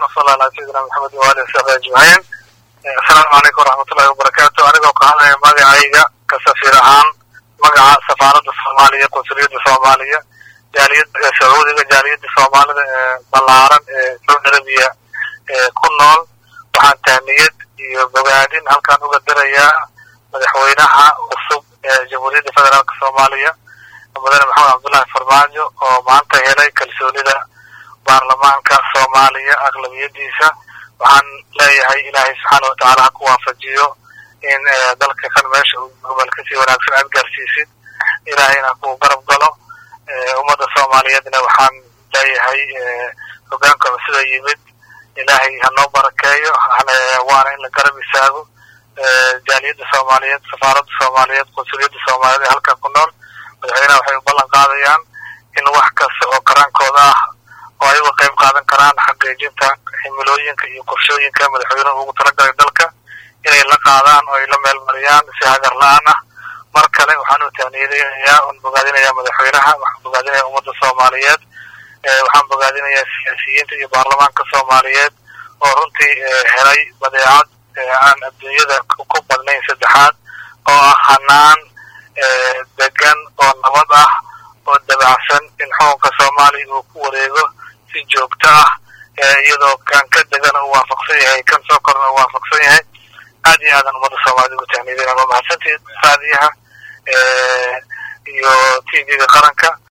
وصلى على سيدنا محمد وآله وصحبه أجمعين. السلام عليكم ورحمة الله وبركاته. أنا كهذا مجاعية كسفير عام مجاعة سفارة الصومالية قنصلية الصومالية جالية سعودية جالية الصومالية بلارن العربية كنول وحن تهنية بقاعدين هل كانوا قدريا مدحوينها وصب جمهورية فدرالية الصومالية مدير محمد عبد الله فرماجو ومعنته هلي كالسوليدة baarlamaanka Soomaaliya aqlabiyadiisa waxaan leeyahay Ilaahay subhanahu wa ta'ala ku waafajiyo in dalka kan meesha uu gobolka si wanaagsan aad gaarsiisid Ilaahayna ku garab galo ummadda Soomaaliyeedna waxaan leeyahay hoggaanka sida yimid Ilaahay ha noo barakeeyo waana in la garab istaago jaaliyadda Soomaaliyeed safaaradda Soomaaliyeed qunsuliyadda Soomaaliyeed halka ku nool madaxweynaha waxay u ballan qaadayaan in wax kasta oo qaraankooda ah ay uga qayb qaadan karaan xaqiijinta himilooyinka iyo qorshooyinka madaxweynaha ugu talagalay dalka inay la qaadaan oo ay la meel mariyaan si hagar la'aan ah mar kale waxaan u tahniyadayaa oo bogaadinayaa madaxweynaha waxaan bogaadinayaa ummadda Soomaaliyeed waxaan bogaadinayaa siyaasiyiinta iyo baarlamaanka Soomaaliyeed oo runtii helay badeecad aan adduunyada ku badnayn saddexaad oo ah hanaan degan oo nabad ah oo dabacsan in xukunka Soomaaliya uu ku wareego si joogto ah iyadoo kan ka degan uu waafaqsan yahay kan soo korna uu waafaqsan yahay aad iyo aad ummadda Soomaaliyeed ugu tahniyadayna mahadsantihiin saadiyaha iyo TV-ga qaranka